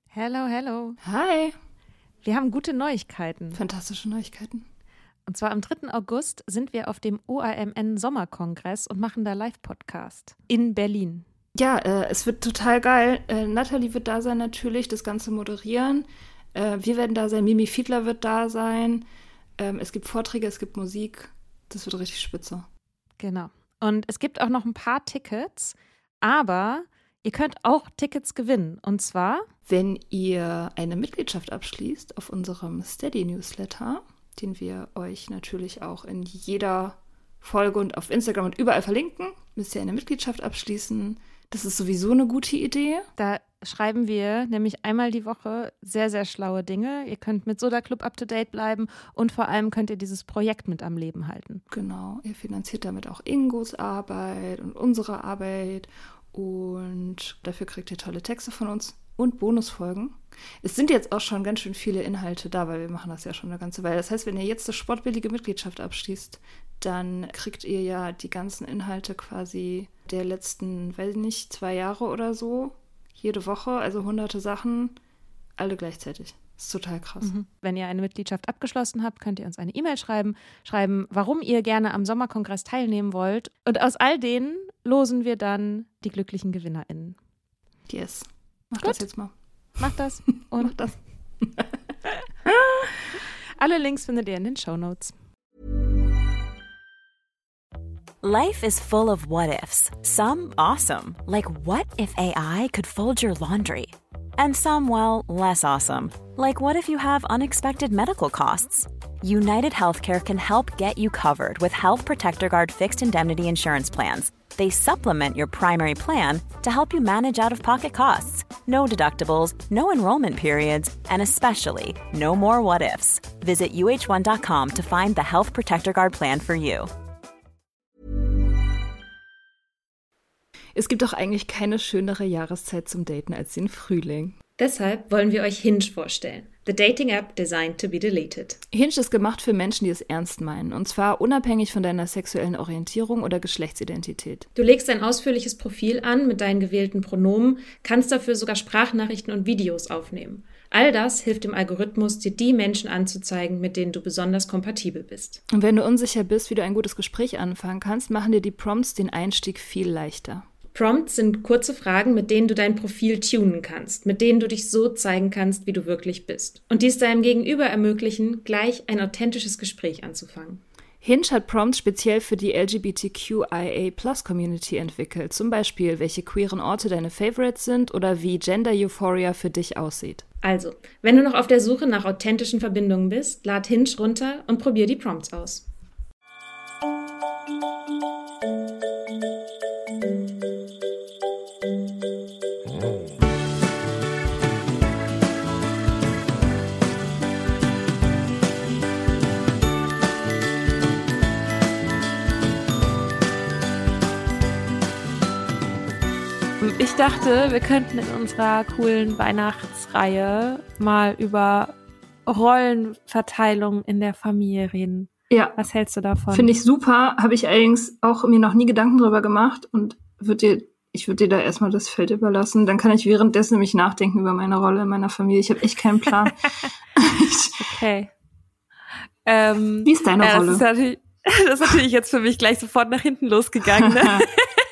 Hello, hello. Hi. Wir haben gute Neuigkeiten. Fantastische Neuigkeiten. Und zwar am 3. August sind wir auf dem OAMN-Sommerkongress und machen da Live-Podcast in Berlin. Ja, es wird total geil. Nathalie wird da sein natürlich, das Ganze moderieren. Wir werden da sein, Mimi Fiedler wird da sein. Es gibt Vorträge, es gibt Musik. Das wird richtig spitze. Genau. Und es gibt auch noch ein paar Tickets, aber ihr könnt auch Tickets gewinnen. Und zwar, wenn ihr eine Mitgliedschaft abschließt auf unserem Steady-Newsletter, den wir euch natürlich auch in jeder Folge und auf Instagram und überall verlinken, müsst ihr eine Mitgliedschaft abschließen. Das ist sowieso eine gute Idee. Da schreiben wir nämlich einmal die Woche sehr, sehr schlaue Dinge. Ihr könnt mit Soda Club up-to-date bleiben und vor allem könnt ihr dieses Projekt mit am Leben halten. Genau, ihr finanziert damit auch Ingos Arbeit und unsere Arbeit und dafür kriegt ihr tolle Texte von uns und Bonusfolgen. Es sind jetzt auch schon ganz schön viele Inhalte da, weil wir machen das ja schon eine ganze Weile. Das heißt, wenn ihr jetzt eine sportbillige Mitgliedschaft abschließt, dann kriegt ihr ja die ganzen Inhalte quasi der letzten, weiß ich nicht, 2 Jahre oder so, jede Woche, also hunderte Sachen, alle gleichzeitig. Das ist total krass. Wenn ihr eine Mitgliedschaft abgeschlossen habt, könnt ihr uns eine E-Mail schreiben, warum ihr gerne am Sommerkongress teilnehmen wollt. Und aus all denen losen wir dann die glücklichen GewinnerInnen. Yes. Mach Gut. das jetzt mal. Mach das. Und Mach das. alle Links findet ihr in den Shownotes. Life is full of what-ifs. Some awesome, like what if AI could fold your laundry? And some, well, less awesome, like what if you have unexpected medical costs? United Healthcare can help get you covered with Health Protector Guard fixed indemnity insurance plans. They supplement your primary plan to help you manage out-of-pocket costs. No deductibles, no enrollment periods, and especially no more what-ifs. Visit uh1.com to find the Health Protector Guard plan for you. Es gibt doch eigentlich keine schönere Jahreszeit zum Daten als den Frühling. Deshalb wollen wir euch Hinge vorstellen. The Dating App designed to be deleted. Hinge ist gemacht für Menschen, die es ernst meinen. Und zwar unabhängig von deiner sexuellen Orientierung oder Geschlechtsidentität. Du legst ein ausführliches Profil an mit deinen gewählten Pronomen, kannst dafür sogar Sprachnachrichten und Videos aufnehmen. All das hilft dem Algorithmus, dir die Menschen anzuzeigen, mit denen du besonders kompatibel bist. Und wenn du unsicher bist, wie du ein gutes Gespräch anfangen kannst, machen dir die Prompts den Einstieg viel leichter. Prompts sind kurze Fragen, mit denen du dein Profil tunen kannst, mit denen du dich so zeigen kannst, wie du wirklich bist. Und dies deinem Gegenüber ermöglichen, gleich ein authentisches Gespräch anzufangen. Hinge hat Prompts speziell für die LGBTQIA+-Community entwickelt. Zum Beispiel, welche queeren Orte deine Favorites sind oder wie Gender Euphoria für dich aussieht. Also, wenn du noch auf der Suche nach authentischen Verbindungen bist, lad Hinge runter und probier die Prompts aus. Ich dachte, wir könnten in unserer coolen Weihnachtsreihe mal über Rollenverteilung in der Familie reden. Ja. Was hältst du davon? Finde ich super. Habe ich allerdings auch mir noch nie Gedanken drüber gemacht und ich würde dir da erstmal das Feld überlassen. Dann kann ich währenddessen nämlich nachdenken über meine Rolle in meiner Familie. Ich habe echt keinen Plan. Okay. Wie ist deine Rolle? Das ist natürlich jetzt für mich gleich sofort nach hinten losgegangen. Ne?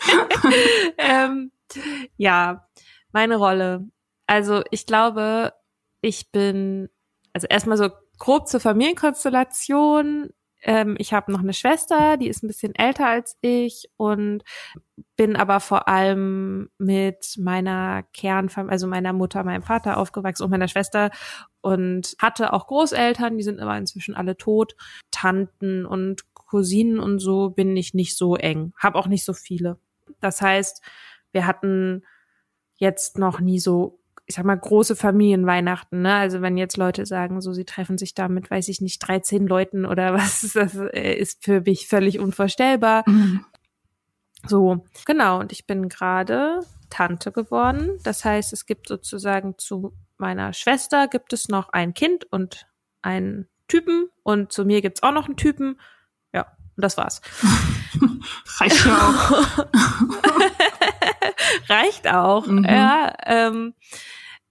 Ja, meine Rolle. Also ich glaube, also erstmal so grob zur Familienkonstellation. Ich habe noch eine Schwester, die ist ein bisschen älter als ich und bin aber vor allem mit meiner Kernfamilie, also meiner Mutter, meinem Vater aufgewachsen und meiner Schwester und hatte auch Großeltern, die sind aber inzwischen alle tot. Tanten und Cousinen und so bin ich nicht so eng, habe auch nicht so viele. Das heißt, wir hatten jetzt noch nie so, ich sag mal, große Familienweihnachten, ne? Also wenn jetzt Leute sagen, so sie treffen sich da mit, weiß ich nicht, 13 Leuten oder was, das ist für mich völlig unvorstellbar. Mhm. So, genau. Und ich bin gerade Tante geworden. Das heißt, es gibt sozusagen zu meiner Schwester gibt es noch ein Kind und einen Typen und zu mir gibt's auch noch einen Typen. Ja, und das war's. Reicht ja auch. Reicht auch, mhm. ja.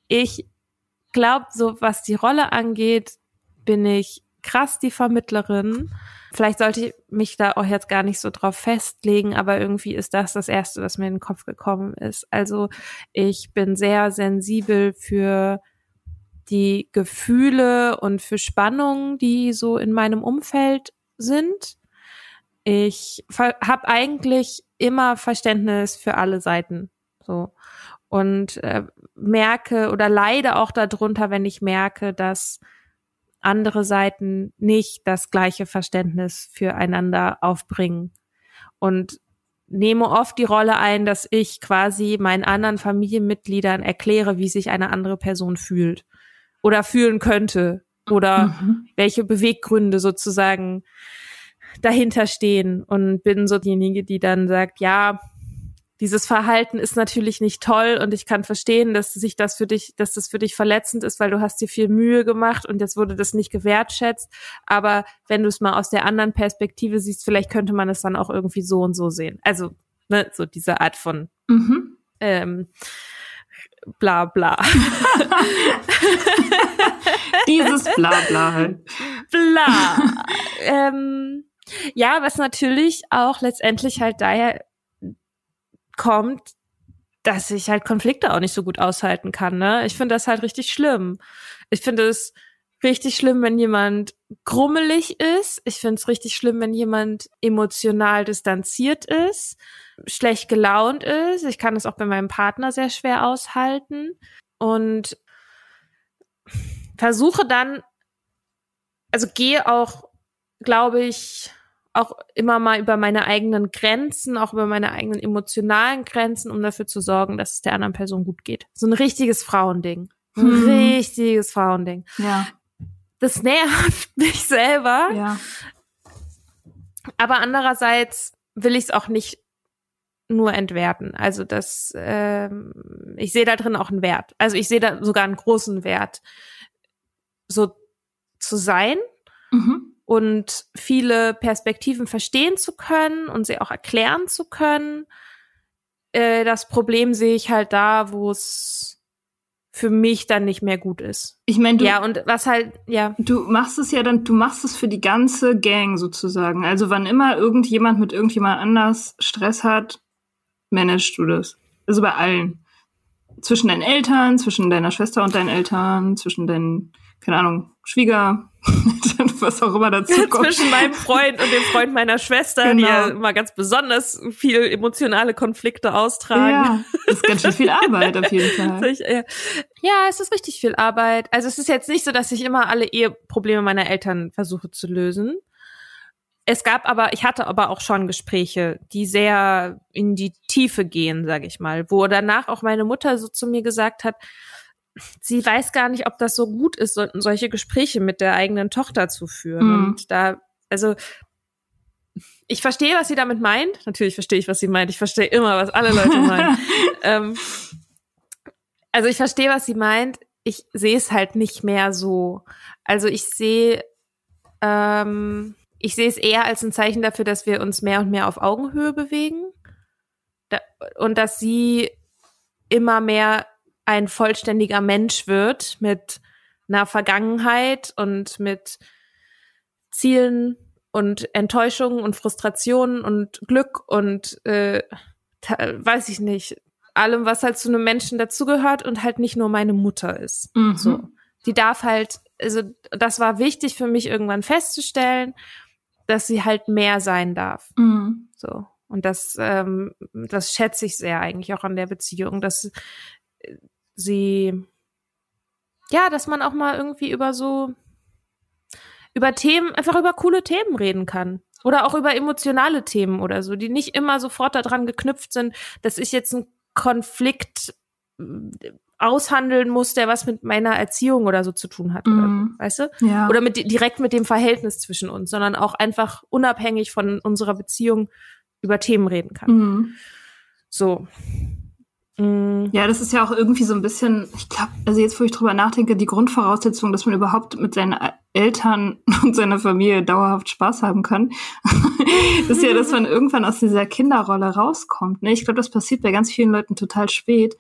ich glaube, so was die Rolle angeht, bin ich krass die Vermittlerin. Vielleicht sollte ich mich da auch jetzt gar nicht so drauf festlegen, aber irgendwie ist das Erste, was mir in den Kopf gekommen ist. Also ich bin sehr sensibel für die Gefühle und für Spannungen, die so in meinem Umfeld sind. Ich habe eigentlich immer Verständnis für alle Seiten, so. Und merke oder leide auch darunter, wenn ich merke, dass andere Seiten nicht das gleiche Verständnis füreinander aufbringen. Und nehme oft die Rolle ein, dass ich quasi meinen anderen Familienmitgliedern erkläre, wie sich eine andere Person fühlt oder fühlen könnte oder welche Beweggründe sozusagen dahinter stehen. Und bin so diejenige, die dann sagt, ja, dieses Verhalten ist natürlich nicht toll und ich kann verstehen, dass das für dich verletzend ist, weil du hast dir viel Mühe gemacht und jetzt wurde das nicht gewertschätzt. Aber wenn du es mal aus der anderen Perspektive siehst, vielleicht könnte man es dann auch irgendwie so und so sehen. Also, ne, so diese Art von bla bla. Dieses bla bla halt. Bla. Ja, was natürlich auch letztendlich halt daher kommt, dass ich halt Konflikte auch nicht so gut aushalten kann, ne? Ich finde das halt richtig schlimm. Ich finde es richtig schlimm, wenn jemand grummelig ist. Ich finde es richtig schlimm, wenn jemand emotional distanziert ist, schlecht gelaunt ist. Ich kann es auch bei meinem Partner sehr schwer aushalten und versuche dann, also gehe auch, glaube ich, auch immer mal über meine eigenen Grenzen, auch über meine eigenen emotionalen Grenzen, um dafür zu sorgen, dass es der anderen Person gut geht. So ein richtiges Frauending. Richtiges Frauending. Ja. Das nervt mich selber. Ja. Aber andererseits will ich es auch nicht nur entwerten. Also ich sehe da drin auch einen Wert. Also ich sehe da sogar einen großen Wert, so zu sein. Und viele Perspektiven verstehen zu können und sie auch erklären zu können. Das Problem sehe ich halt da, wo es für mich dann nicht mehr gut ist. Ich meine, du machst es für die ganze Gang sozusagen. Also wann immer irgendjemand mit irgendjemand anders Stress hat, managst du das. Also bei allen. Zwischen deinen Eltern, zwischen deiner Schwester und deinen Eltern, zwischen deinen, keine Ahnung, Schwieger, was auch immer dazu kommt. Zwischen meinem Freund und dem Freund meiner Schwester, genau. Die ja immer ganz besonders viel emotionale Konflikte austragen. Ja, das ist ganz schön viel Arbeit auf jeden Fall. Ja, es ist richtig viel Arbeit. Also es ist jetzt nicht so, dass ich immer alle Eheprobleme meiner Eltern versuche zu lösen. Ich hatte aber auch schon Gespräche, die sehr in die Tiefe gehen, sage ich mal, wo danach auch meine Mutter so zu mir gesagt hat, sie weiß gar nicht, ob das so gut ist, solche Gespräche mit der eigenen Tochter zu führen. Und ich verstehe, was sie damit meint. Natürlich verstehe ich, was sie meint. Ich verstehe immer, was alle Leute meinen. Also ich verstehe, was sie meint. Ich sehe es halt nicht mehr so. Also ich sehe es eher als ein Zeichen dafür, dass wir uns mehr und mehr auf Augenhöhe bewegen. Und dass sie immer mehr ein vollständiger Mensch wird mit einer Vergangenheit und mit Zielen und Enttäuschungen und Frustrationen und Glück und weiß ich nicht, allem, was halt zu einem Menschen dazugehört und halt nicht nur meine Mutter ist. So, die darf halt, also das war wichtig für mich irgendwann festzustellen, dass sie halt mehr sein darf. So, und das schätze ich sehr eigentlich auch an der Beziehung, dass dass man auch mal irgendwie über Themen, einfach über coole Themen reden kann. Oder auch über emotionale Themen oder so, die nicht immer sofort daran geknüpft sind, dass ich jetzt einen Konflikt aushandeln muss, der was mit meiner Erziehung oder so zu tun hat. Oder so, weißt du? Ja. Oder direkt mit dem Verhältnis zwischen uns, sondern auch einfach unabhängig von unserer Beziehung über Themen reden kann. So. Ja, das ist ja auch irgendwie so ein bisschen, ich glaube, also jetzt, wo ich drüber nachdenke, die Grundvoraussetzung, dass man überhaupt mit seinen Eltern und seiner Familie dauerhaft Spaß haben kann, ist ja, dass man irgendwann aus dieser Kinderrolle rauskommt. Ne? Ich glaube, das passiert bei ganz vielen Leuten total spät,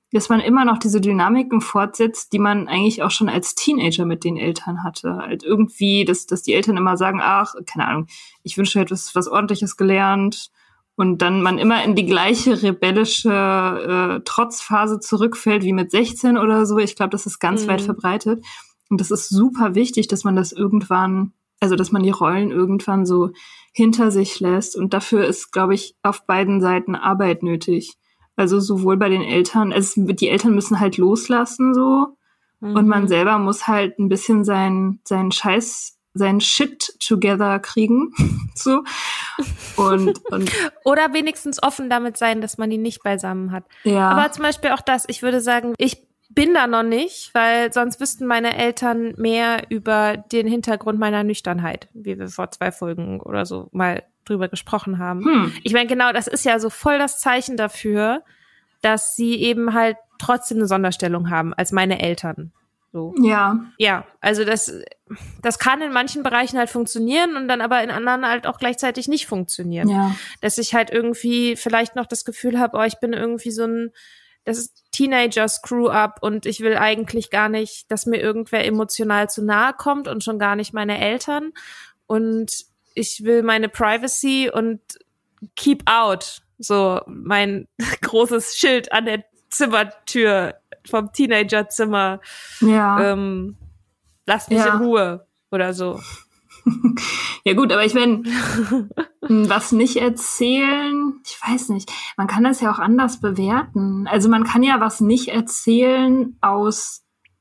dass man immer noch diese Dynamiken fortsetzt, die man eigentlich auch schon als Teenager mit den Eltern hatte. Halt irgendwie, dass die Eltern immer sagen, ach, keine Ahnung, ich wünsche, du hättest was Ordentliches gelernt. Und dann man immer in die gleiche rebellische Trotzphase zurückfällt wie mit 16 oder so. Ich glaube, das ist ganz weit verbreitet. Und das ist super wichtig, dass man das irgendwann, also dass man die Rollen irgendwann so hinter sich lässt. Und dafür ist, glaube ich, auf beiden Seiten Arbeit nötig. Also sowohl bei den Eltern, die Eltern müssen halt loslassen so. Und man selber muss halt ein bisschen seinen Shit together kriegen. So. Und oder wenigstens offen damit sein, dass man die nicht beisammen hat. Ja. Aber zum Beispiel auch das, ich würde sagen, ich bin da noch nicht, weil sonst wüssten meine Eltern mehr über den Hintergrund meiner Nüchternheit, wie wir vor 2 Folgen oder so mal drüber gesprochen haben. Ich meine, genau, das ist ja so voll das Zeichen dafür, dass sie eben halt trotzdem eine Sonderstellung haben als meine Eltern. So. Ja. Ja, also das kann in manchen Bereichen halt funktionieren und dann aber in anderen halt auch gleichzeitig nicht funktionieren. Ja. Dass ich halt irgendwie vielleicht noch das Gefühl habe, ich bin irgendwie das ist Teenager-Screw-up und ich will eigentlich gar nicht, dass mir irgendwer emotional zu nahe kommt und schon gar nicht meine Eltern. Und ich will meine Privacy und keep out. So mein großes Schild an der Zimmertür vom Teenagerzimmer. Ja. Lass mich in Ruhe oder so. Ja gut, aber ich meine, was nicht erzählen, ich weiß nicht, man kann das ja auch anders bewerten. Also man kann ja was nicht erzählen aus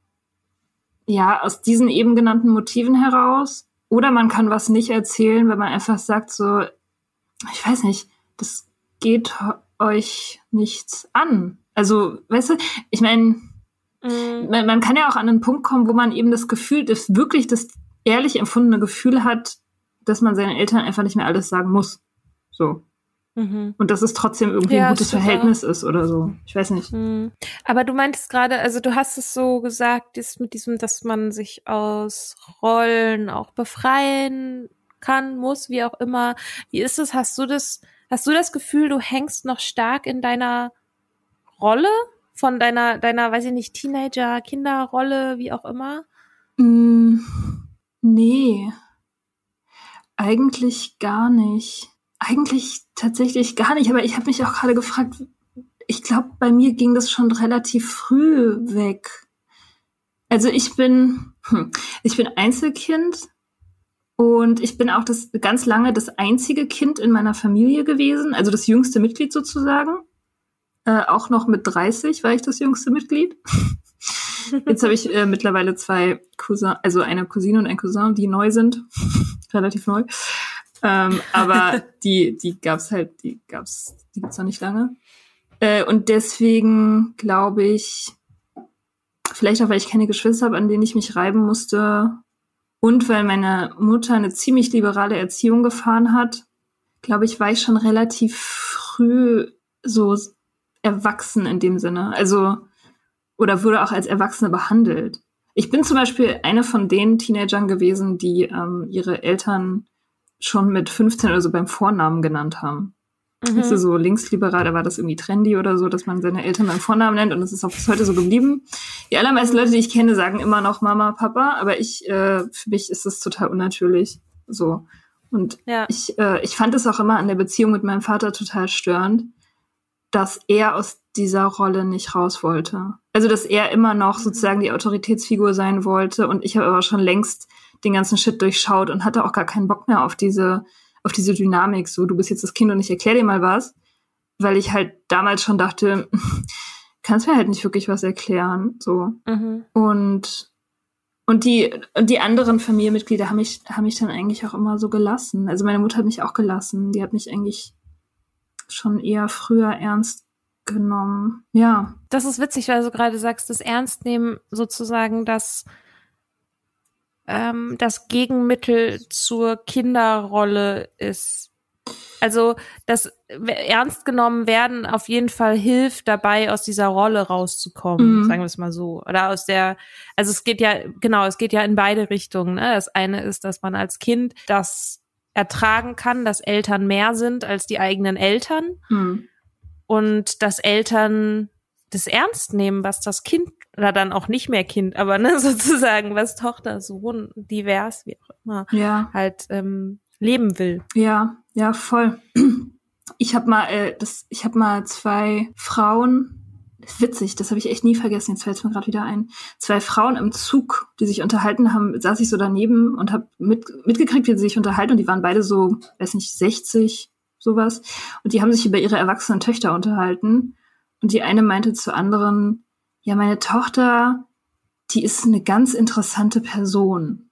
diesen eben genannten Motiven heraus. Oder man kann was nicht erzählen, wenn man einfach sagt so, ich weiß nicht, das geht euch nichts an. Also, weißt du, ich meine, man kann ja auch an einen Punkt kommen, wo man eben das Gefühl, wirklich das ehrlich empfundene Gefühl hat, dass man seinen Eltern einfach nicht mehr alles sagen muss. So. Und dass es trotzdem irgendwie ein gutes Verhältnis ist oder so. Ich weiß nicht. Aber du meintest gerade, also du hast es so gesagt, mit diesem, dass man sich aus Rollen auch befreien kann, muss, wie auch immer. Wie ist es? Hast du das Gefühl, du hängst noch stark in deiner Rolle? Von deiner, weiß ich nicht, Teenager, Kinderrolle, wie auch immer? Nee. Eigentlich gar nicht. Eigentlich tatsächlich gar nicht, aber ich habe mich auch gerade gefragt, ich glaube, bei mir ging das schon relativ früh weg. Also ich bin Einzelkind und ich bin auch ganz lange das einzige Kind in meiner Familie gewesen, also das jüngste Mitglied sozusagen. Auch noch mit 30 war ich das jüngste Mitglied. Jetzt habe ich mittlerweile 2 Cousins, also eine Cousine und ein Cousin, die neu sind, relativ neu. Aber die gibt's noch nicht lange. Und deswegen glaube ich, vielleicht auch, weil ich keine Geschwister habe, an denen ich mich reiben musste und weil meine Mutter eine ziemlich liberale Erziehung gefahren hat, glaube ich, war ich schon relativ früh so erwachsen in dem Sinne. Also, oder wurde auch als Erwachsene behandelt. Ich bin zum Beispiel eine von den Teenagern gewesen, die ihre Eltern schon mit 15 oder so beim Vornamen genannt haben. Weißt du, so linksliberal, da war das irgendwie trendy oder so, dass man seine Eltern beim Vornamen nennt und es ist auch bis heute so geblieben. Die allermeisten Leute, die ich kenne, sagen immer noch Mama, Papa, aber für mich ist das total unnatürlich. So. Und ich fand es auch immer an der Beziehung mit meinem Vater total störend, dass er aus dieser Rolle nicht raus wollte. Also, dass er immer noch sozusagen die Autoritätsfigur sein wollte und ich habe aber schon längst den ganzen Shit durchschaut und hatte auch gar keinen Bock mehr auf diese Dynamik, so, du bist jetzt das Kind und ich erkläre dir mal was, weil ich halt damals schon dachte, kannst mir halt nicht wirklich was erklären, so. Und die anderen Familienmitglieder haben mich dann eigentlich auch immer so gelassen. Also meine Mutter hat mich auch gelassen, die hat mich eigentlich schon eher früher ernst genommen, ja. Das ist witzig, weil du gerade sagst, das Ernstnehmen sozusagen das Gegenmittel zur Kinderrolle ist. Also das ernst genommen werden auf jeden Fall hilft dabei, aus dieser Rolle rauszukommen, sagen wir es mal so. Oder es geht ja in beide Richtungen. Ne? Das eine ist, dass man als Kind das ertragen kann, dass Eltern mehr sind als die eigenen Eltern und dass Eltern das ernst nehmen, was das Kind, oder dann auch nicht mehr Kind, aber ne, sozusagen, was Tochter, Sohn, divers, wie auch immer, halt leben will. Ja, voll. Ich habe mal 2 Frauen, witzig, das habe ich echt nie vergessen, jetzt fällt es mir gerade wieder ein, 2 Frauen im Zug, die sich unterhalten haben, saß ich so daneben und habe mitgekriegt, wie sie sich unterhalten, und die waren beide so, weiß nicht, 60, sowas, und die haben sich über ihre erwachsenen Töchter unterhalten, und die eine meinte zur anderen, ja, meine Tochter, die ist eine ganz interessante Person.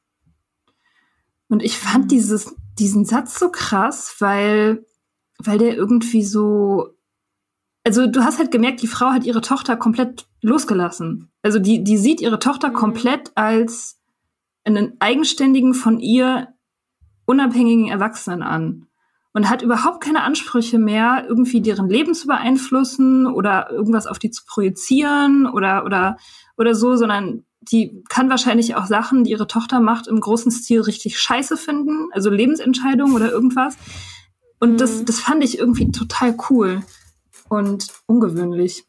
Und ich fand diesen Satz so krass, weil der irgendwie so, also du hast halt gemerkt, die Frau hat ihre Tochter komplett losgelassen. Also die sieht ihre Tochter komplett als einen eigenständigen, von ihr unabhängigen Erwachsenen an. Und hat überhaupt keine Ansprüche mehr, irgendwie deren Leben zu beeinflussen oder irgendwas auf die zu projizieren oder so, sondern die kann wahrscheinlich auch Sachen, die ihre Tochter macht, im großen Stil richtig scheiße finden, also Lebensentscheidungen oder irgendwas. Und das fand ich irgendwie total cool und ungewöhnlich.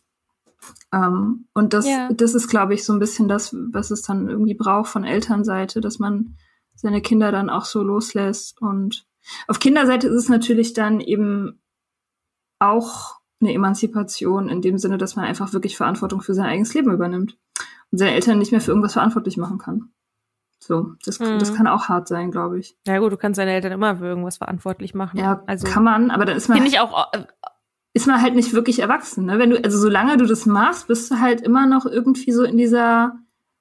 Und das ist, glaube ich, so ein bisschen das, was es dann irgendwie braucht von Elternseite, dass man seine Kinder dann auch so loslässt. Und auf Kinderseite ist es natürlich dann eben auch eine Emanzipation in dem Sinne, dass man einfach wirklich Verantwortung für sein eigenes Leben übernimmt und seine Eltern nicht mehr für irgendwas verantwortlich machen kann. So, das kann auch hart sein, glaube ich. Ja gut, du kannst deine Eltern immer für irgendwas verantwortlich machen. Ja, also, kann man, aber dann ist man halt nicht wirklich erwachsen, ne? Also solange du das machst, bist du halt immer noch irgendwie so in dieser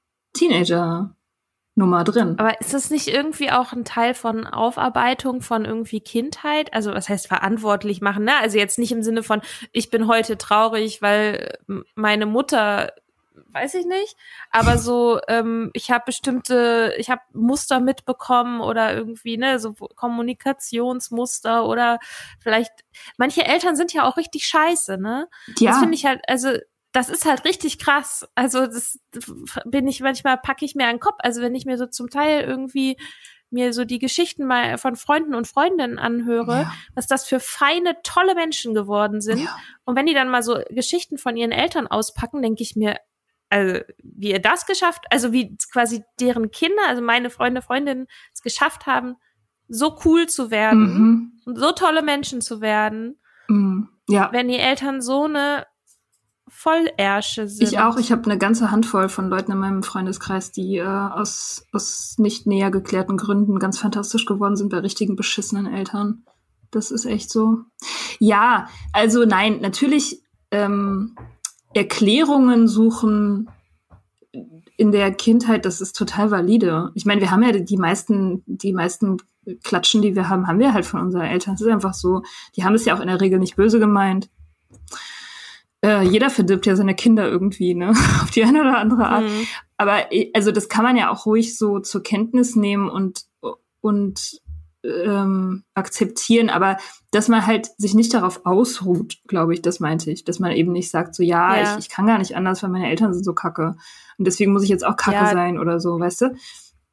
Teenager-Nummer drin. Aber ist das nicht irgendwie auch ein Teil von Aufarbeitung von irgendwie Kindheit? Also was heißt verantwortlich machen, ne? Also jetzt nicht im Sinne von, ich bin heute traurig, weil meine Mutter, weiß ich nicht, aber so, ich habe Muster mitbekommen oder irgendwie, ne, so Kommunikationsmuster oder vielleicht, manche Eltern sind ja auch richtig scheiße, ne? Ja. Das finde ich halt, also das ist halt richtig krass. Also das packe ich mir an den Kopf. Also wenn ich mir so zum Teil irgendwie mir so die Geschichten mal von Freunden und Freundinnen anhöre, was das für feine, tolle Menschen geworden sind. Ja. Und wenn die dann mal so Geschichten von ihren Eltern auspacken, denke ich mir, also wie ihr das geschafft, also wie quasi deren Kinder, also meine Freundinnen es geschafft haben, so cool zu werden und so tolle Menschen zu werden, wenn die Eltern so eine Vollärsche sind. Ich auch. Ich habe eine ganze Handvoll von Leuten in meinem Freundeskreis, die aus nicht näher geklärten Gründen ganz fantastisch geworden sind bei richtigen beschissenen Eltern. Das ist echt so. Ja, also nein, natürlich Erklärungen suchen in der Kindheit, das ist total valide. Ich meine, wir haben ja die meisten Klatschen, die wir haben wir halt von unseren Eltern. Es ist einfach so, die haben es ja auch in der Regel nicht böse gemeint. Jeder verdirbt ja seine Kinder irgendwie, ne, auf die eine oder andere Art. Aber also das kann man ja auch ruhig so zur Kenntnis nehmen und akzeptieren, aber dass man halt sich nicht darauf ausruht, glaube ich, das meinte ich, dass man eben nicht sagt, so ich kann gar nicht anders, weil meine Eltern sind so kacke und deswegen muss ich jetzt auch kacke sein oder so, weißt du?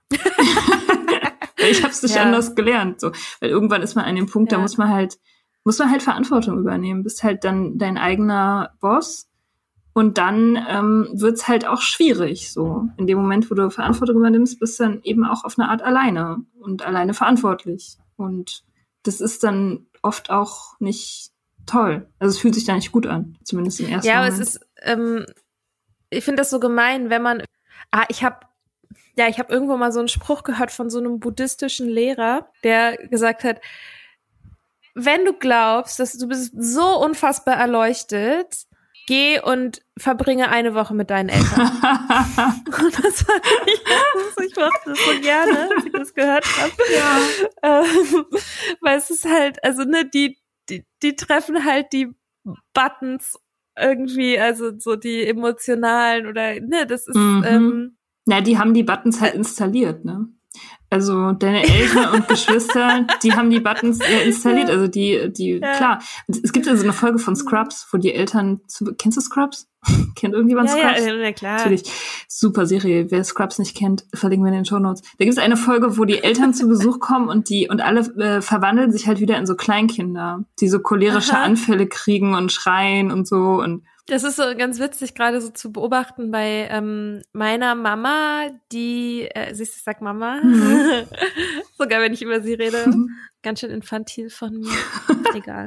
Ich hab's nicht anders gelernt, so, weil irgendwann ist man an dem Punkt, da muss man halt Verantwortung übernehmen, bist halt dann dein eigener Boss. Und dann wird's halt auch schwierig, so. In dem Moment, wo du Verantwortung übernimmst, bist du dann eben auch auf eine Art alleine und alleine verantwortlich. Und das ist dann oft auch nicht toll. Also es fühlt sich da nicht gut an, zumindest im ersten Moment. Ja, aber es ist, ich finde das so gemein, wenn man, ich habe irgendwo mal so einen Spruch gehört von so einem buddhistischen Lehrer, der gesagt hat, wenn du glaubst, dass du bist so unfassbar erleuchtet, geh und verbringe eine Woche mit deinen Eltern. Und das fand ich mochte das so gerne, als ich das gehört habe. Weil es ist halt, also ne, die treffen halt die Buttons irgendwie, also so die emotionalen oder ne, das ist die haben die Buttons halt installiert, ne? Also deine Eltern und Geschwister, die haben die Buttons installiert, also die klar. Es gibt ja so eine Folge von Scrubs, wo die Eltern kennst du Scrubs? Kennt irgendjemand Scrubs? Ja, klar. Natürlich. Super Serie. Wer Scrubs nicht kennt, verlinken wir in den Shownotes. Da gibt es eine Folge, wo die Eltern zu Besuch kommen und alle verwandeln sich halt wieder in so Kleinkinder, die so cholerische Anfälle kriegen und schreien und so und Das ist so ganz witzig, gerade so zu beobachten bei meiner Mama, die, siehst du, ich sag Mama, sogar wenn ich über sie rede, ganz schön infantil von mir, egal.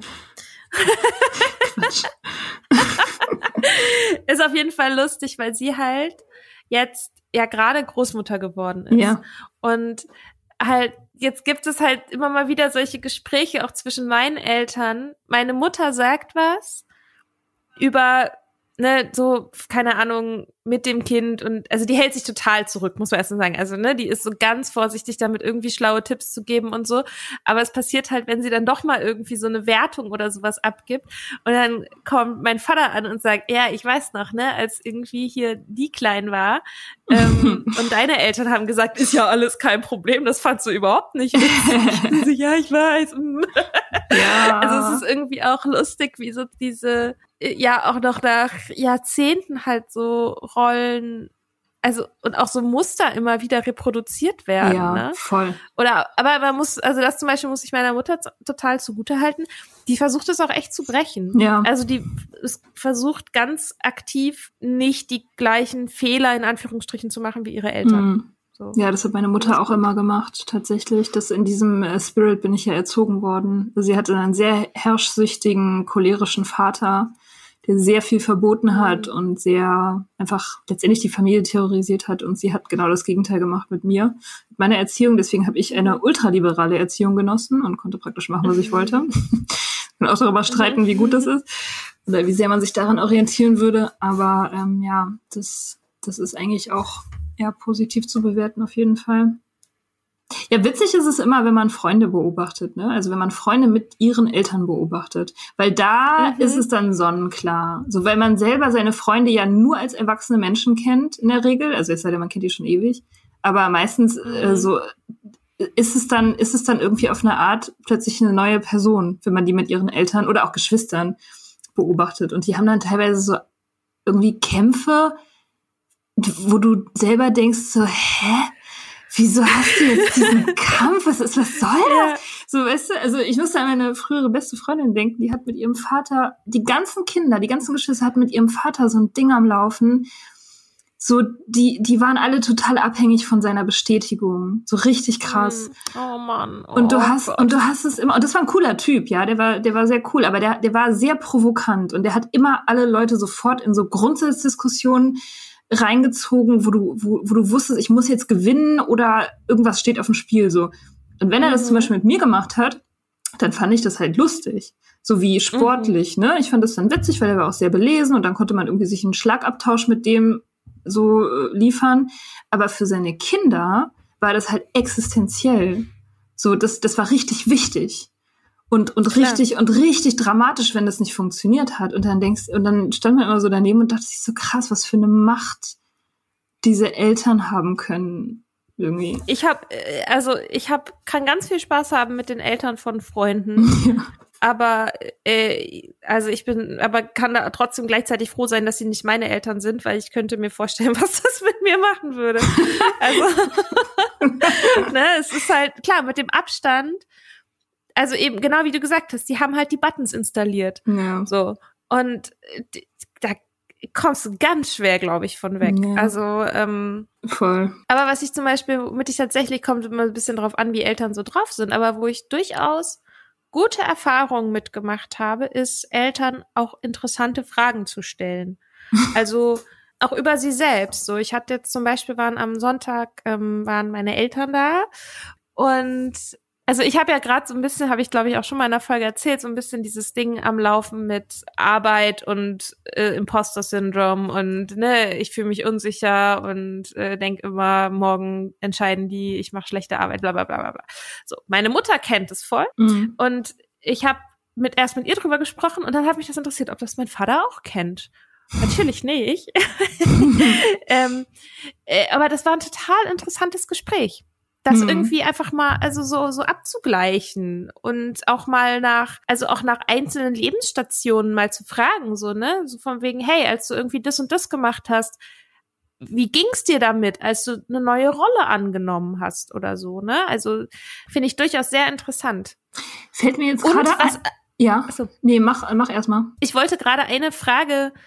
Ist auf jeden Fall lustig, weil sie halt jetzt ja gerade Großmutter geworden ist. Ja. Und halt, jetzt gibt es halt immer mal wieder solche Gespräche auch zwischen meinen Eltern. Meine Mutter sagt was über, ne, so, keine Ahnung, mit dem Kind und, also die hält sich total zurück, muss man erst mal sagen. Also, ne, die ist so ganz vorsichtig damit, irgendwie schlaue Tipps zu geben und so. Aber es passiert halt, wenn sie dann doch mal irgendwie so eine Wertung oder sowas abgibt. Und dann kommt mein Vater an und sagt, ja, ich weiß noch, ne, als irgendwie hier die klein war, und deine Eltern haben gesagt, ist ja alles kein Problem, das fandst du überhaupt nicht witzig. So, ja, ich weiß. Ja. Also es ist irgendwie auch lustig, wie so diese, ja, auch noch nach Jahrzehnten halt so Rollen, also und auch so Muster immer wieder reproduziert werden. Ja, ne? voll. Oder, aber man muss, also das zum Beispiel muss ich meiner Mutter total zugutehalten, die versucht es auch echt zu brechen. Ja. Also die versucht ganz aktiv nicht die gleichen Fehler in Anführungsstrichen zu machen wie ihre Eltern. Mhm. So. Ja, das hat meine Mutter auch immer gemacht, tatsächlich. Das in diesem Spirit bin ich ja erzogen worden. Sie hatte einen sehr herrschsüchtigen, cholerischen Vater, der sehr viel verboten hat und sehr einfach letztendlich die Familie terrorisiert hat. Und sie hat genau das Gegenteil gemacht mit mir. Mit meiner Erziehung, deswegen habe ich eine ultraliberale Erziehung genossen und konnte praktisch machen, was ich wollte. Und auch darüber streiten, wie gut das ist oder wie sehr man sich daran orientieren würde. Aber ja, das ist eigentlich auch eher positiv zu bewerten, auf jeden Fall. Ja, witzig ist es immer, wenn man Freunde beobachtet, ne? Also wenn man Freunde mit ihren Eltern beobachtet. Weil da ist es dann sonnenklar. So, weil man selber seine Freunde ja nur als erwachsene Menschen kennt, in der Regel. Also es sei denn, man kennt die schon ewig. Aber meistens so ist es dann irgendwie auf eine Art plötzlich eine neue Person, wenn man die mit ihren Eltern oder auch Geschwistern beobachtet. Und die haben dann teilweise so irgendwie Kämpfe, wo du selber denkst so, wieso hast du jetzt diesen Kampf? Was soll das? Ja. So, weißt du, also ich musste an meine frühere beste Freundin denken, die hat mit ihrem Vater, die ganzen Geschwister hatten mit ihrem Vater so ein Ding am Laufen. So, die waren alle total abhängig von seiner Bestätigung. So richtig krass. Oh Mann. Oh, und du hast es immer, und das war ein cooler Typ, ja, der war sehr cool, aber der war sehr provokant und der hat immer alle Leute sofort in so Grundsatzdiskussionen reingezogen, wo du wusstest, ich muss jetzt gewinnen oder irgendwas steht auf dem Spiel, so. Und wenn er das zum Beispiel mit mir gemacht hat, dann fand ich das halt lustig. So wie sportlich, ne? Ich fand das dann witzig, weil er war auch sehr belesen und dann konnte man irgendwie sich einen Schlagabtausch mit dem so liefern. Aber für seine Kinder war das halt existenziell. So, das war richtig wichtig. Und richtig dramatisch, wenn das nicht funktioniert hat. Und dann stand man immer so daneben und dachte sich so, krass, was für eine Macht diese Eltern haben können, irgendwie. Kann ganz viel Spaß haben mit den Eltern von Freunden. Ja. Aber, kann da trotzdem gleichzeitig froh sein, dass sie nicht meine Eltern sind, weil ich könnte mir vorstellen, was das mit mir machen würde. Also, ne, es ist halt, klar, mit dem Abstand. Also eben, genau wie du gesagt hast, die haben halt die Buttons installiert. Ja. So. Und da kommst du ganz schwer, glaube ich, von weg. Ja. Also, voll. Aber was ich zum Beispiel, womit ich tatsächlich, kommt immer ein bisschen drauf an, wie Eltern so drauf sind, aber wo ich durchaus gute Erfahrungen mitgemacht habe, ist, Eltern auch interessante Fragen zu stellen. Also auch über sie selbst. So, ich hatte jetzt zum Beispiel, am Sonntag waren meine Eltern da und also ich habe ja gerade so ein bisschen, habe ich glaube ich auch schon mal in einer Folge erzählt, so ein bisschen dieses Ding am Laufen mit Arbeit und Imposter-Syndrom und ne, ich fühle mich unsicher und denke immer, morgen entscheiden die, ich mache schlechte Arbeit, bla bla bla bla bla. So, meine Mutter kennt es voll und ich habe erst mit ihr drüber gesprochen und dann hat mich das interessiert, ob das mein Vater auch kennt. Natürlich nicht. Aber das war ein total interessantes Gespräch. Das irgendwie einfach mal, also so abzugleichen und auch mal nach einzelnen Lebensstationen mal zu fragen, so, ne, so von wegen, hey, als du irgendwie das und das gemacht hast, wie ging's dir damit, als du eine neue Rolle angenommen hast oder so, ne? Also finde ich durchaus sehr interessant. Fällt mir jetzt gerade ein. Ja. Achso. Nee, mach erst mal. Ich wollte gerade eine Frage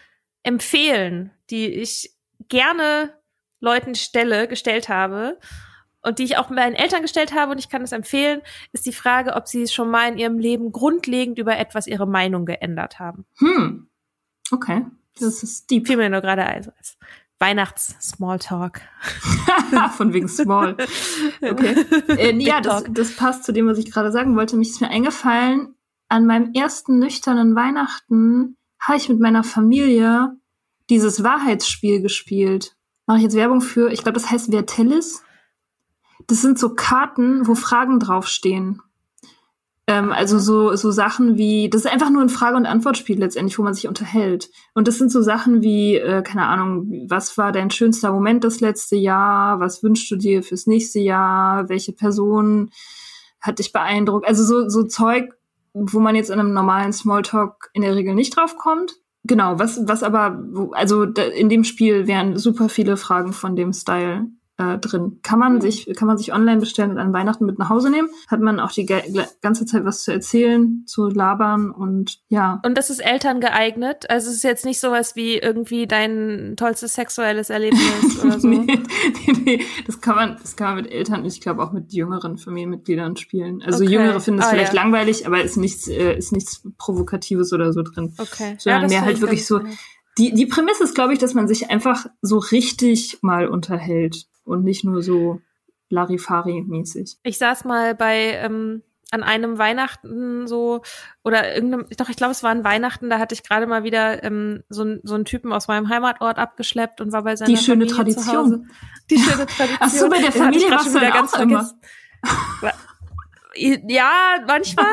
empfehlen, die ich gerne Leuten gestellt habe und die ich auch meinen Eltern gestellt habe und ich kann es empfehlen, ist die Frage, ob sie schon mal in ihrem Leben grundlegend über etwas ihre Meinung geändert haben. Okay, das ist deep. Fiel mir nur gerade ein. Weihnachts-Smalltalk. Von wegen Small. Okay. Ja, das passt zu dem, was ich gerade sagen wollte. Mich ist mir eingefallen, an meinem ersten nüchternen Weihnachten habe ich mit meiner Familie dieses Wahrheitsspiel gespielt. Mache ich jetzt Werbung für, ich glaube, das heißt Vertellis. Das sind so Karten, wo Fragen draufstehen. Also so Sachen wie, das ist einfach nur ein Frage- und Antwortspiel letztendlich, wo man sich unterhält. Und das sind so Sachen wie, keine Ahnung, was war dein schönster Moment das letzte Jahr? Was wünschst du dir fürs nächste Jahr? Welche Person hat dich beeindruckt? Also so Zeug, wo man jetzt in einem normalen Smalltalk in der Regel nicht drauf kommt. Genau, was aber, also in dem Spiel wären super viele Fragen von dem Style drin. Kann man sich online bestellen und an Weihnachten mit nach Hause nehmen. Hat man auch die ganze Zeit was zu erzählen, zu labern und ja. Und das ist Eltern geeignet? Also es ist jetzt nicht sowas wie irgendwie dein tollstes sexuelles Erlebnis oder so? Nee, das kann man mit Eltern, ich glaube auch mit jüngeren Familienmitgliedern spielen. Also okay. Jüngere finden es vielleicht langweilig, aber ist nichts Provokatives oder so drin. Okay. Sondern mehr halt wirklich so. Die Prämisse ist, glaube ich, dass man sich einfach so richtig mal unterhält und nicht nur so Larifari-mäßig. Ich saß mal an einem Weihnachten so, oder ich glaube, es war ein Weihnachten, da hatte ich gerade mal wieder so einen Typen aus meinem Heimatort abgeschleppt und war bei seiner Familie zu Hause. Die schöne Tradition. Ach so, bei der Familie warst du dann auch immer. Ja, manchmal.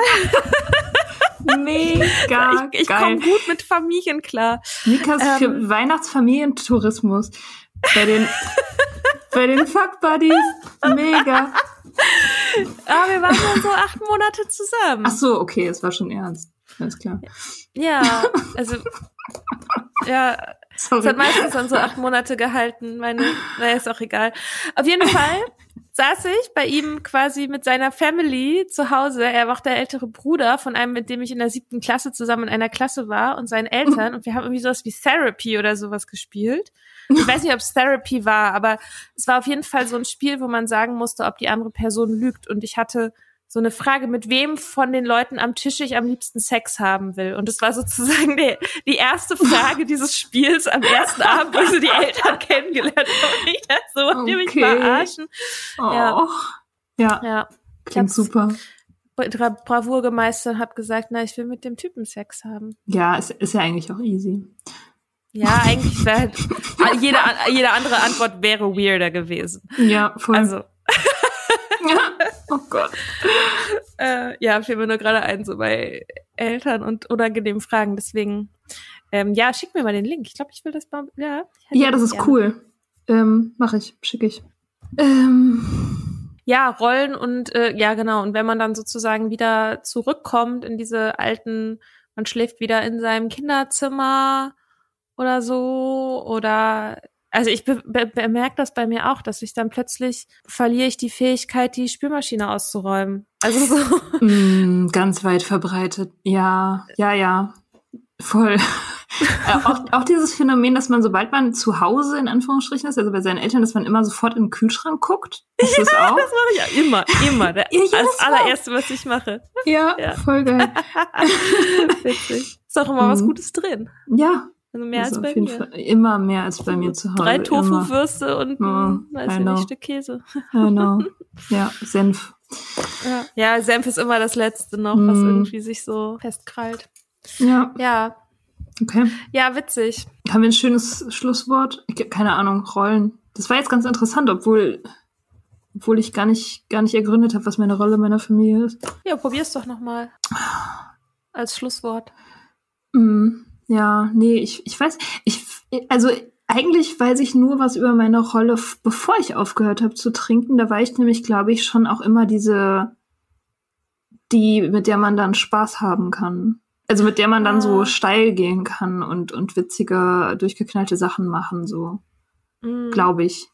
Mega Ich komme gut mit Familien klar. Nikas für Weihnachtsfamilientourismus bei den Fuck Buddies. Mega. Aber wir waren dann so 8 Monate zusammen. Ach so, okay, es war schon ernst. Alles klar. Ja, also ja, Sorry. es hat meistens dann so 8 Monate gehalten. Naja, ist auch egal. Auf jeden Fall saß ich bei ihm quasi mit seiner Family zu Hause. Er war auch der ältere Bruder von einem, mit dem ich in der 7. Klasse zusammen in einer Klasse war und seinen Eltern. Und wir haben irgendwie sowas wie Therapy oder sowas gespielt. Ich weiß nicht, ob es Therapy war, aber es war auf jeden Fall so ein Spiel, wo man sagen musste, ob die andere Person lügt. Und ich hatte so eine Frage, mit wem von den Leuten am Tisch ich am liebsten Sex haben will. Und es war sozusagen die erste Frage dieses Spiels am ersten Abend, wo ich so die Eltern kennengelernt habe. Und ich dachte so, wollt ihr mich verarschen? Oh. Ja. Klingt super. Bravour gemeistert, hab gesagt, na, ich will mit dem Typen Sex haben. Ja, ist ja eigentlich auch easy. Ja, eigentlich wäre halt, jede andere Antwort wäre weirder gewesen. Ja, voll. Also. Oh Gott. Ja, fiel mir nur gerade ein, so bei Eltern und unangenehmen Fragen. Deswegen, ja, schick mir mal den Link. Ich glaube, ich will das mal, ja. Ja, das ist cool. Mach ich, schicke ich. Ja, Rollen und, ja, genau. Und wenn man dann sozusagen wieder zurückkommt in diese alten, man schläft wieder in seinem Kinderzimmer oder so, oder also ich bemerke das bei mir auch, dass ich dann plötzlich verliere ich die Fähigkeit, die Spülmaschine auszuräumen. Also so. Ganz weit verbreitet. Ja. Voll. Auch dieses Phänomen, dass man, sobald man zu Hause in Anführungsstrichen ist, also bei seinen Eltern, dass man immer sofort in den Kühlschrank guckt. Ist das auch? Das mache ich ja immer. Das allererste, was ich mache. Ja, voll geil. Witzig. Ist auch immer was Gutes drin. Ja. Also mehr als bei mir. Immer mehr als bei mir zu Hause. 3 Tofu-Würste und ein Stück Käse. Genau. Ja, Senf. Ja, Senf ist immer das Letzte noch, was irgendwie sich so festkrallt. Ja. Okay. Ja, witzig. Haben wir ein schönes Schlusswort? Keine Ahnung, Rollen. Das war jetzt ganz interessant, obwohl ich gar nicht ergründet habe, was meine Rolle meiner Familie ist. Ja, probier's doch nochmal. Als Schlusswort. Ja, nee, ich weiß, also eigentlich weiß ich nur was über meine Rolle, bevor ich aufgehört habe zu trinken. Da war ich nämlich, glaube ich, schon auch immer die, mit der man dann Spaß haben kann. Also mit der man dann so steil gehen kann und witzige, durchgeknallte Sachen machen, so, glaube ich.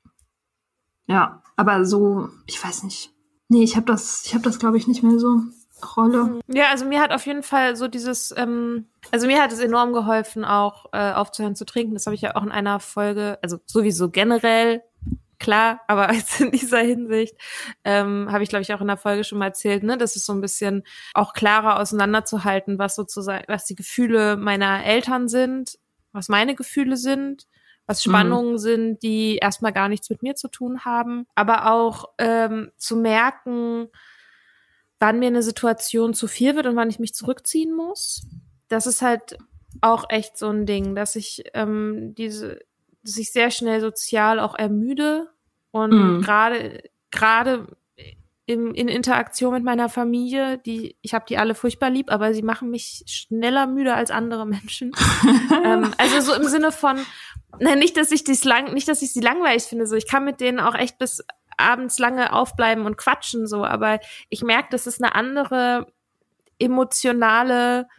Ja, aber so, ich weiß nicht. Nee, ich hab das glaube ich, nicht mehr so. Rolle. Ja, also mir hat auf jeden Fall so dieses, also mir hat es enorm geholfen, auch aufzuhören zu trinken. Das habe ich ja auch in einer Folge, also sowieso generell, klar, aber jetzt in dieser Hinsicht habe ich, glaube ich, auch in der Folge schon mal erzählt, ne, das ist so ein bisschen auch klarer auseinanderzuhalten, was sozusagen, was die Gefühle meiner Eltern sind, was meine Gefühle sind, was Spannungen sind, die erstmal gar nichts mit mir zu tun haben, aber auch zu merken, wann mir eine Situation zu viel wird und wann ich mich zurückziehen muss. Das ist halt auch echt so ein Ding, dass ich dass ich sehr schnell sozial auch ermüde und gerade in Interaktion mit meiner Familie, ich habe die alle furchtbar lieb, aber sie machen mich schneller müde als andere Menschen. Also so im Sinne von, nicht, dass ich sie langweilig finde, so ich kann mit denen auch echt bis abends lange aufbleiben und quatschen, so, aber ich merke, das ist eine andere emotionale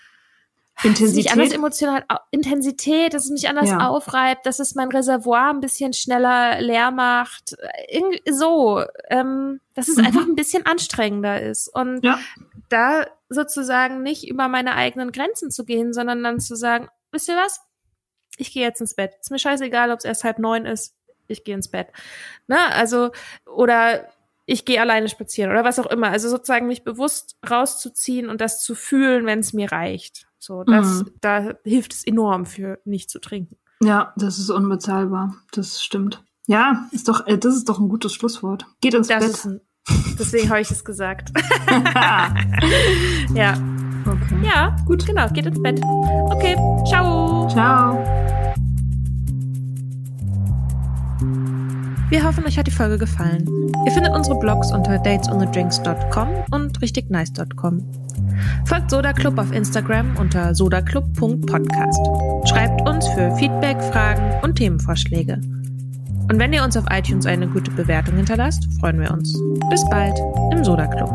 Intensität, dass es mich anders aufreibt, dass es mein Reservoir ein bisschen schneller leer macht, irgendwie so, dass es einfach ein bisschen anstrengender ist und da sozusagen nicht über meine eigenen Grenzen zu gehen, sondern dann zu sagen, wisst ihr was? Ich gehe jetzt ins Bett. Ist mir scheißegal, ob es erst 8:30 ist. Ich gehe ins Bett. Ne? Also, oder ich gehe alleine spazieren oder was auch immer. Also sozusagen mich bewusst rauszuziehen und das zu fühlen, wenn es mir reicht. So, da hilft es enorm für nicht zu trinken. Ja, das ist unbezahlbar. Das stimmt. Ja, das ist doch ein gutes Schlusswort. Geht ins Bett. Deswegen habe ich es gesagt. Ja. Okay. Ja, gut, genau. Geht ins Bett. Okay, ciao. Ciao. Wir hoffen, euch hat die Folge gefallen. Ihr findet unsere Blogs unter datesonthedrinks.com und richtignice.com. Folgt Soda Club auf Instagram unter sodaclub.podcast. Schreibt uns für Feedback, Fragen und Themenvorschläge. Und wenn ihr uns auf iTunes eine gute Bewertung hinterlasst, freuen wir uns. Bis bald im Soda Club.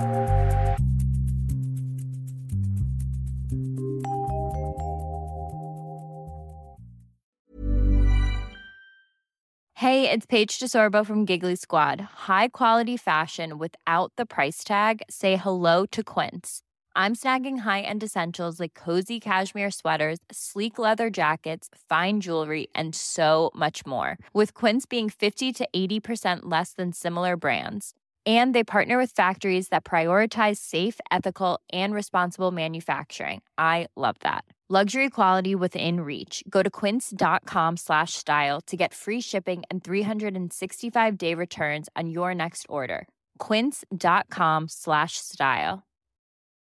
Hey, it's Paige DeSorbo from Giggly Squad. High quality fashion without the price tag. Say hello to Quince. I'm snagging high-end essentials like cozy cashmere sweaters, sleek leather jackets, fine jewelry, and so much more. With Quince being 50 to 80% less than similar brands. And they partner with factories that prioritize safe, ethical, and responsible manufacturing. I love that. Luxury quality within reach. Go to quince.com/style to get free shipping and 365-day returns on your next order. Quince.com/style.